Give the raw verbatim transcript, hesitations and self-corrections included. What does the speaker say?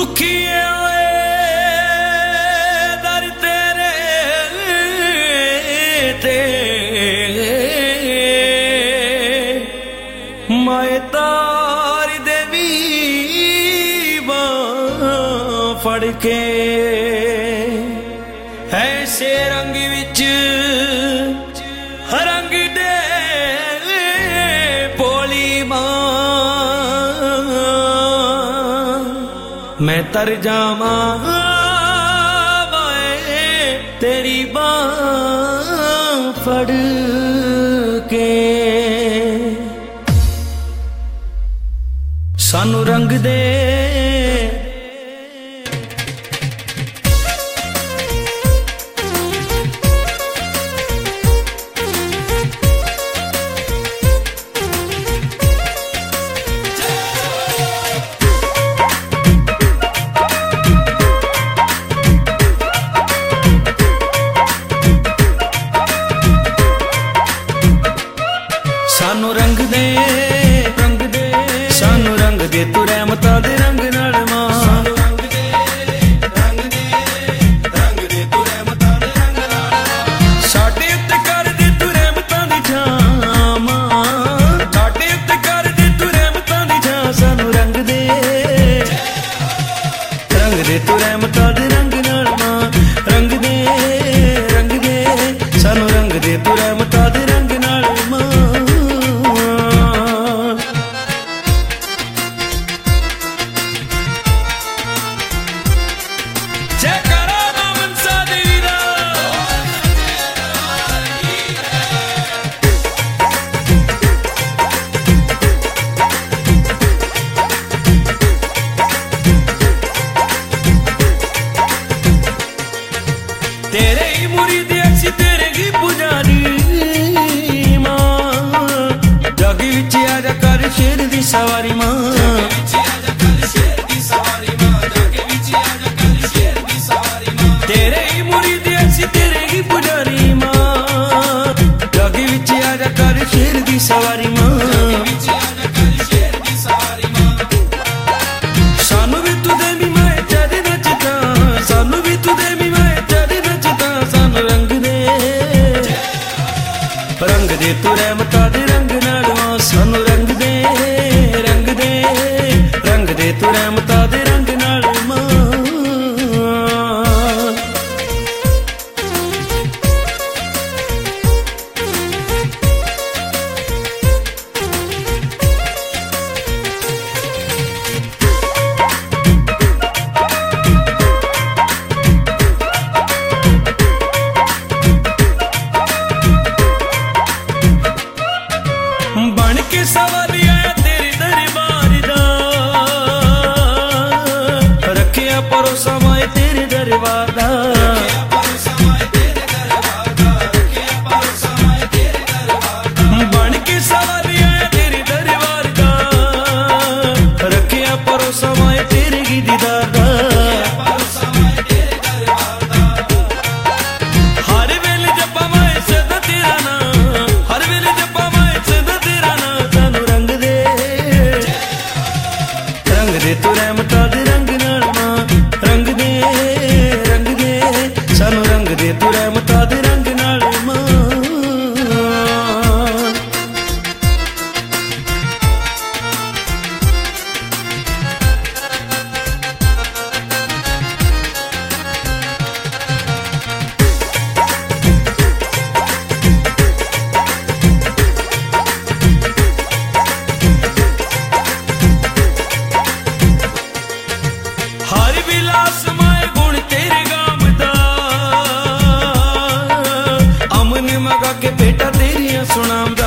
दुखिए दर तेरे ते माए तार देवी फड़ के ऐसे रंग विच रंग दे भोली मां मैं तर जावा तेरी बां फड़ के सानू रंग दे सानू रंग दे रंग दे सानू रंग दे तू रहमतां दे रंग नाल मां सानू रंग दे रंग दे रंग दे तू रहमतां दे रंग नाल साडे उत्ते कर दे तू रहमतां दी छां मां साडे उत्ते कर दे तू रहमतां दी छां सानू रंग दे रंग दे तू रहमतां दे रंग नाल मां रंग दे रंग दे सानू रंग दे तू रहमतां दे रंग नाल मां तेरे ही मुरीद असी तेरे ही पुजारी मां जग विच आजा कर शेर दी सवारी मां तेरे ही मुरीद असी तेरे ही पुजारी मां जग विच आजा कर शेर दी सवारी मां सानू भी तू दे मी मैं चढ़ नचदा सानू भी तू दे मी मैं रंग दे तू रहमतां दे रंग नाल मां सानू रंग दे रंग दे रंग दे तू रहमतां दे रंग नाल मां बन के सवारी आया तेरे दरबार दा रखिया भरोसा माए तेरे दरबार दा बन के सवारी आया तेरे दरबार दा रखिया भरोसा माए तेरे गी दीदार दा हर वेले जप्पा माए सदा तेरा नाम हर वेले जप्पा तू रहमतां दे रंग नाल मां रंग दे रंग दे सानू रंग दे तू रहमतां दे रंग नाल मां हर विलास माए गुण तेरे गामदा अमन मगा के बेटा तेरियां सुनामदा